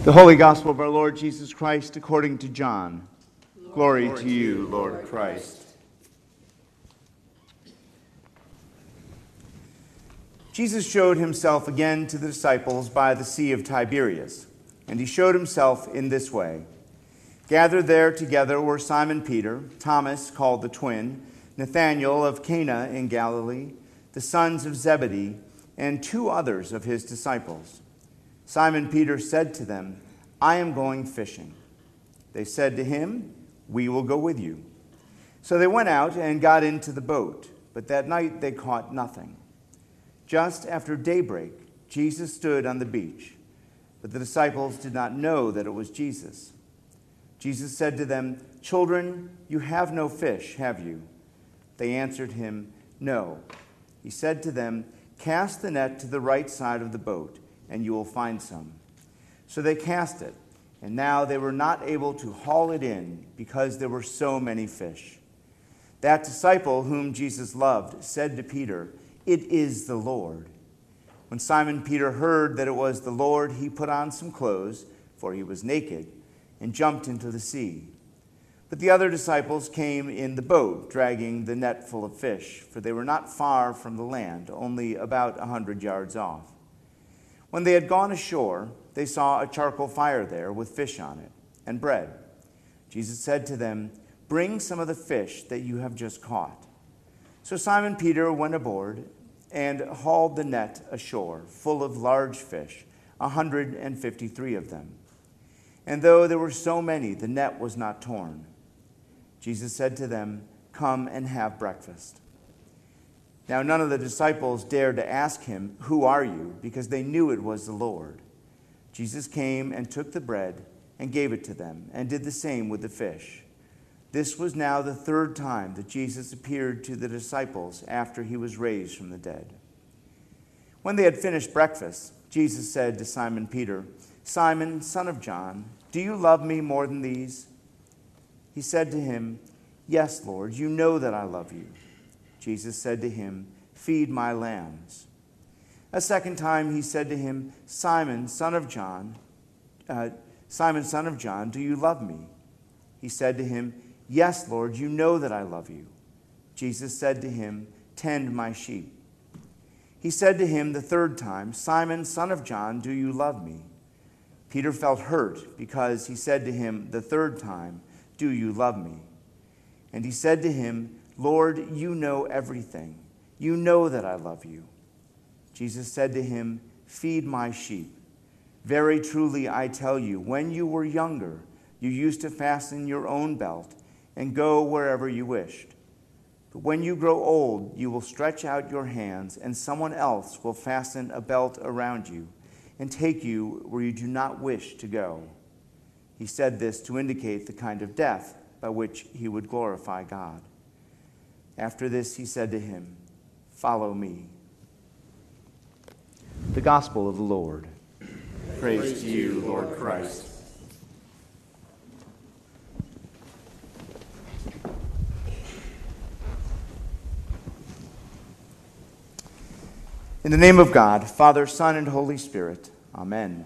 The Holy Gospel of our Lord Jesus Christ according to John. Glory to you, Lord Christ. Jesus showed himself again to the disciples by the Sea of Tiberias, and he showed himself in this way. Gathered there together were Simon Peter, Thomas called the twin, Nathanael of Cana in Galilee, the sons of Zebedee, and two others of his disciples. Simon Peter said to them, "I am going fishing." They said to him, "We will go with you." So they went out and got into the boat, but that night they caught nothing. Just after daybreak, Jesus stood on the beach, but the disciples did not know that it was Jesus. Jesus said to them, "Children, you have no fish, have you?" They answered him, "No." He said to them, "Cast the net to the right side of the boat, and you will find some." So they cast it, and now they were not able to haul it in because there were so many fish. That disciple whom Jesus loved said to Peter, "It is the Lord." When Simon Peter heard that it was the Lord, he put on some clothes, for he was naked, and jumped into the sea. But the other disciples came in the boat, dragging the net full of fish, for they were not far from the land, only about 100 yards off. When they had gone ashore, they saw a charcoal fire there with fish on it and bread. Jesus said to them, "Bring some of the fish that you have just caught." So Simon Peter went aboard and hauled the net ashore, full of large fish, 153 of them. And though there were so many, the net was not torn. Jesus said to them, "Come and have breakfast." Now none of the disciples dared to ask him, "Who are you?" because they knew it was the Lord. Jesus came and took the bread and gave it to them, and did the same with the fish. This was now the third time that Jesus appeared to the disciples after he was raised from the dead. When they had finished breakfast, Jesus said to Simon Peter, "Simon, son of John, do you love me more than these?" He said to him, "Yes, Lord, you know that I love you." Jesus said to him, "Feed my lambs." A second time he said to him, Simon, son of John, do you love me?" He said to him, "Yes, Lord, you know that I love you." Jesus said to him, "Tend my sheep." He said to him the third time, "Simon, son of John, do you love me?" Peter felt hurt because he said to him the third time, "Do you love me?" And he said to him, "Lord, you know everything. You know that I love you." Jesus said to him, "Feed my sheep. Very truly I tell you, when you were younger, you used to fasten your own belt and go wherever you wished. But when you grow old, you will stretch out your hands, and someone else will fasten a belt around you and take you where you do not wish to go." He said this to indicate the kind of death by which he would glorify God. After this, he said to him, "Follow me." The Gospel of the Lord. Praise to you, Lord Christ. In the name of God, Father, Son, and Holy Spirit. Amen.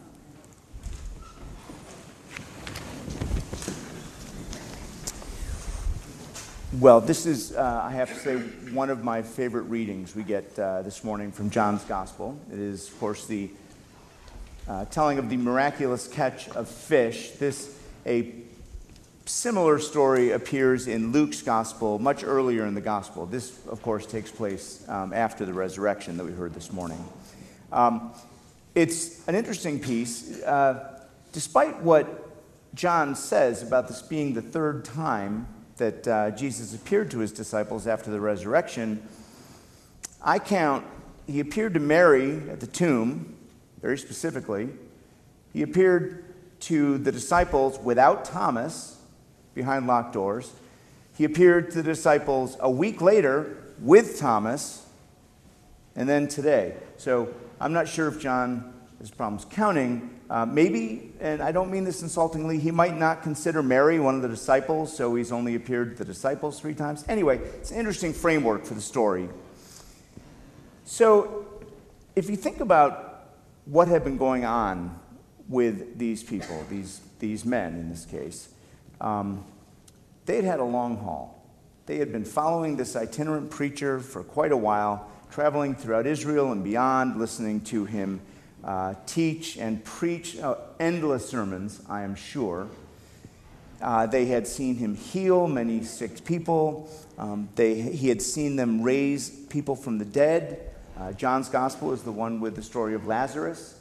Well, this is, I have to say, one of my favorite readings we get this morning from John's Gospel. It is, of course, the telling of the miraculous catch of fish. A similar story appears in Luke's Gospel much earlier in the Gospel. This, of course, takes place after the resurrection that we heard this morning. It's an interesting piece. Despite what John says about this being the third time that Jesus appeared to his disciples after the resurrection, I count he appeared to Mary at the tomb, very specifically. He appeared to the disciples without Thomas behind locked doors. He appeared to the disciples a week later with Thomas, and then today. So I'm not sure if John has problems counting. Maybe, and I don't mean this insultingly, he might not consider Mary one of the disciples, so he's only appeared to the disciples 3 times. Anyway, it's an interesting framework for the story. So if you think about what had been going on with these people, these men in this case. They'd had a long haul. They had been following this itinerant preacher for quite a while, traveling throughout Israel and beyond, listening to him teach and preach endless sermons, I am sure. They had seen him heal many sick people. He had seen them raise people from the dead. John's Gospel is the one with the story of Lazarus.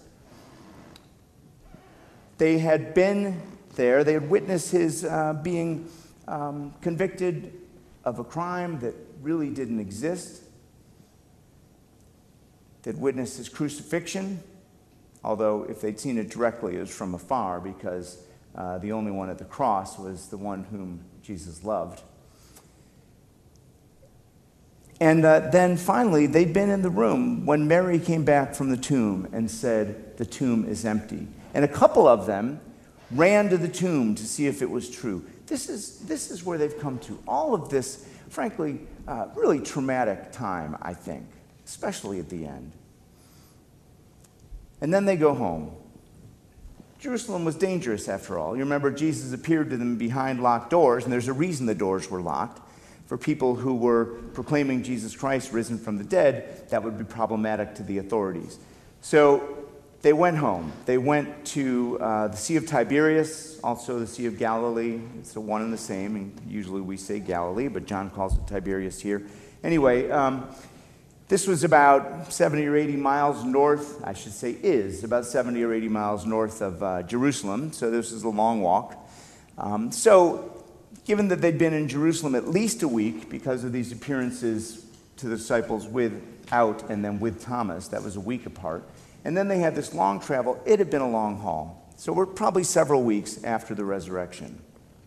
They had been there. They had witnessed his being convicted of a crime that really didn't exist. They'd witnessed his crucifixion, although if they'd seen it directly, it was from afar, because the only one at the cross was the one whom Jesus loved. And then finally, they'd been in the room when Mary came back from the tomb and said, "The tomb is empty." And a couple of them ran to the tomb to see if it was true. This is where they've come to. All of this, frankly, really traumatic time, I think, especially at the end. And then they go home. Jerusalem was dangerous, after all. You remember Jesus appeared to them behind locked doors, and there's a reason the doors were locked. For people who were proclaiming Jesus Christ risen from the dead, that would be problematic to the authorities. So they went home. They went to the Sea of Tiberias, also the Sea of Galilee. It's the one and the same, and usually we say Galilee, but John calls it Tiberias here. Anyway, this was about 70 or 80 miles north, I should say about 70 or 80 miles north of Jerusalem, so this is a long walk. So given that they'd been in Jerusalem at least a week because of these appearances to the disciples without and then with Thomas, that was a week apart, and then they had this long travel, it had been a long haul. So we're probably several weeks after the resurrection.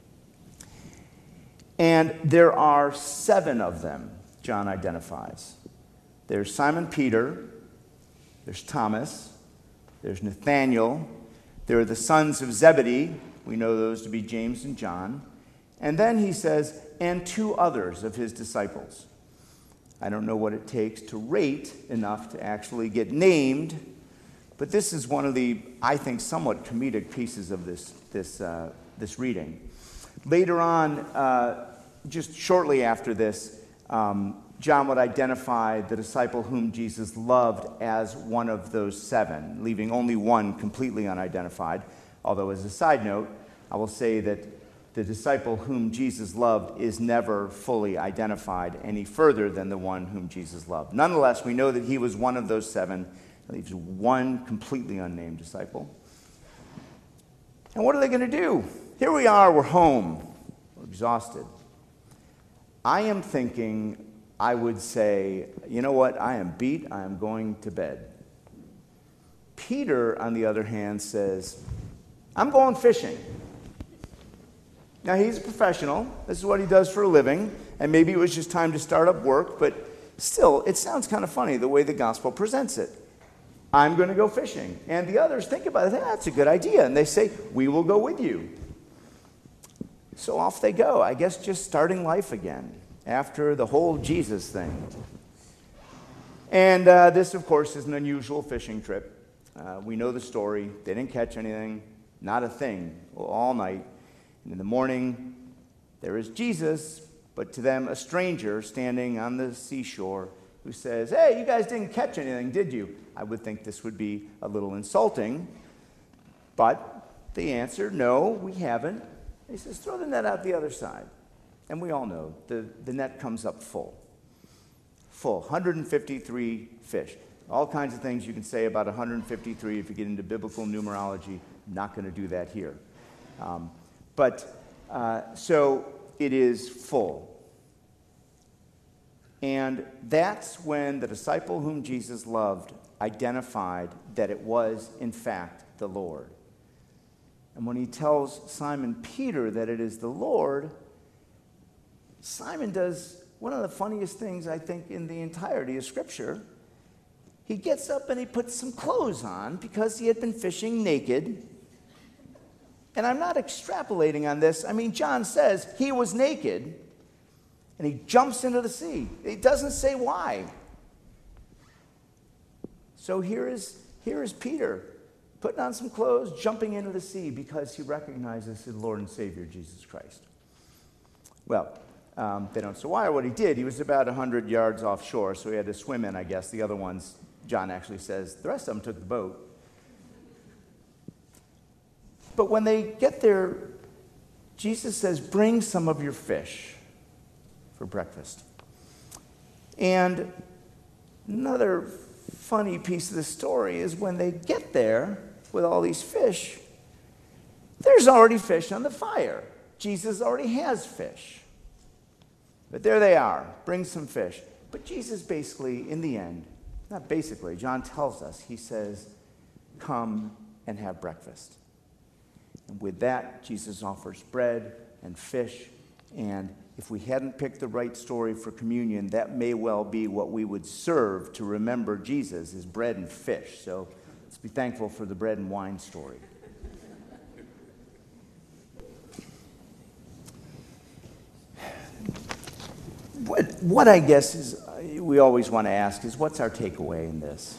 And there are 7 of them, John identifies. There's Simon Peter, there's Thomas, there's Nathanael, there are the sons of Zebedee, we know those to be James and John, and then he says, and 2 others of his disciples. I don't know what it takes to rate enough to actually get named, but this is one of the, I think, somewhat comedic pieces of this reading. Later on, just shortly after this, John would identify the disciple whom Jesus loved as one of those 7, leaving only one completely unidentified. Although, as a side note, I will say that the disciple whom Jesus loved is never fully identified any further than the one whom Jesus loved. Nonetheless, we know that he was one of those 7, leaves one completely unnamed disciple. And what are they going to do? Here we are, we're home, we're exhausted. I am thinking, I would say, you know what, I am beat, I am going to bed. Peter, on the other hand, says, I'm going fishing. Now, he's a professional. This is what he does for a living, and maybe it was just time to start up work, but still, it sounds kind of funny the way the gospel presents it. I'm going to go fishing. And the others think about it, that's a good idea, and they say, we will go with you. So off they go, I guess just starting life again after the whole Jesus thing. And this, of course, is an unusual fishing trip. We know the story. They didn't catch anything, not a thing, all night. And in the morning, there is Jesus, but to them, a stranger standing on the seashore who says, hey, you guys didn't catch anything, did you? I would think this would be a little insulting, but they answer, no, we haven't. He says, throw the net out the other side. And we all know the net comes up full, 153 fish. All kinds of things you can say about 153 if you get into biblical numerology. I'm not going to do that here. So it is full. And that's when the disciple whom Jesus loved identified that it was, in fact, the Lord. And when he tells Simon Peter that it is the Lord, Simon does one of the funniest things, I think, in the entirety of Scripture. He gets up and he puts some clothes on because he had been fishing naked. And I'm not extrapolating on this. I mean, John says he was naked, and he jumps into the sea. It doesn't say why. So here is Peter putting on some clothes, jumping into the sea because he recognizes his Lord and Savior, Jesus Christ. Well, they don't say why or what he did. He was about 100 yards offshore, so he had to swim in, I guess. The other ones, John actually says, the rest of them took the boat. But when they get there, Jesus says, bring some of your fish for breakfast. And another funny piece of the story is when they get there with all these fish, there's already fish on the fire. Jesus already has fish. But there they are, bring some fish. But Jesus basically, in the end, not basically, John tells us, he says, come and have breakfast. And with that, Jesus offers bread and fish, and if we hadn't picked the right story for communion, that may well be what we would serve to remember Jesus, is bread and fish. So let's be thankful for the bread and wine story. What I guess is we always want to ask is, what's our takeaway in this?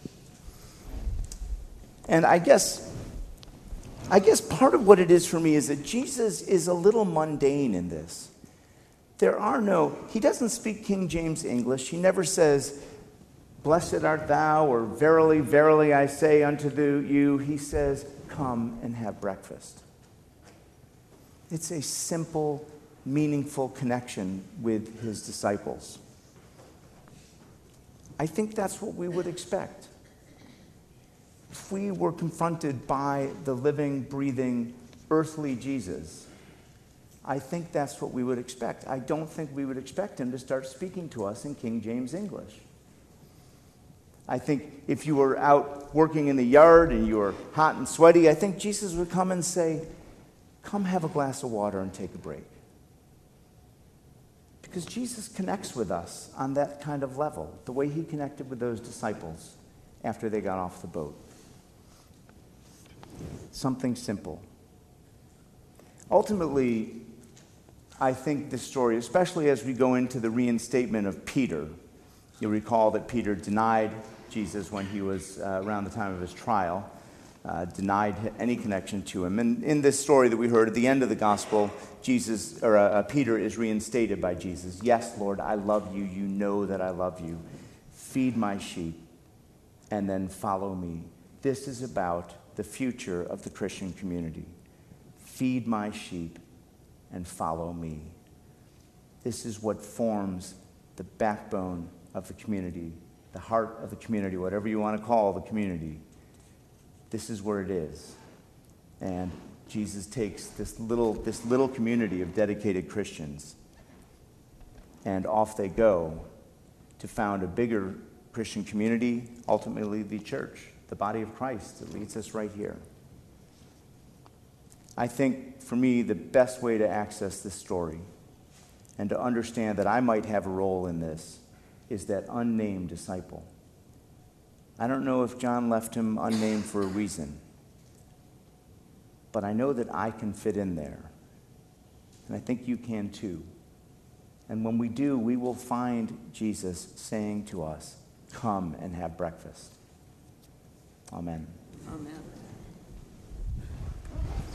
And I guess part of what it is for me is that Jesus is a little mundane in this. He doesn't speak King James English. He never says, blessed art thou, or verily, verily I say unto you. He says, come and have breakfast. It's a simple, meaningful connection with his disciples. I think that's what we would expect. If we were confronted by the living, breathing, earthly Jesus, I think that's what we would expect. I don't think we would expect him to start speaking to us in King James English. I think if you were out working in the yard and you were hot and sweaty, I think Jesus would come and say, come have a glass of water and take a break. Because Jesus connects with us on that kind of level, the way he connected with those disciples after they got off the boat. Something simple. Ultimately, I think this story, especially as we go into the reinstatement of Peter, you'll recall that Peter denied Jesus when he was around the time of his trial, denied any connection to him. And in this story that we heard at the end of the gospel, Peter is reinstated by Jesus. Yes, Lord, I love you. You know that I love you. Feed my sheep and then follow me. This is about the future of the Christian community. Feed my sheep and follow me. This is what forms the backbone of the community, the heart of the community, whatever you want to call the community. This is where it is. And Jesus takes this little community of dedicated Christians, and off they go to found a bigger Christian community, ultimately the church, the body of Christ that leads us right here. I think, for me, the best way to access this story and to understand that I might have a role in this is that unnamed disciple. I don't know if John left him unnamed for a reason, but I know that I can fit in there, and I think you can too. And when we do, we will find Jesus saying to us, come and have breakfast. Amen. Amen.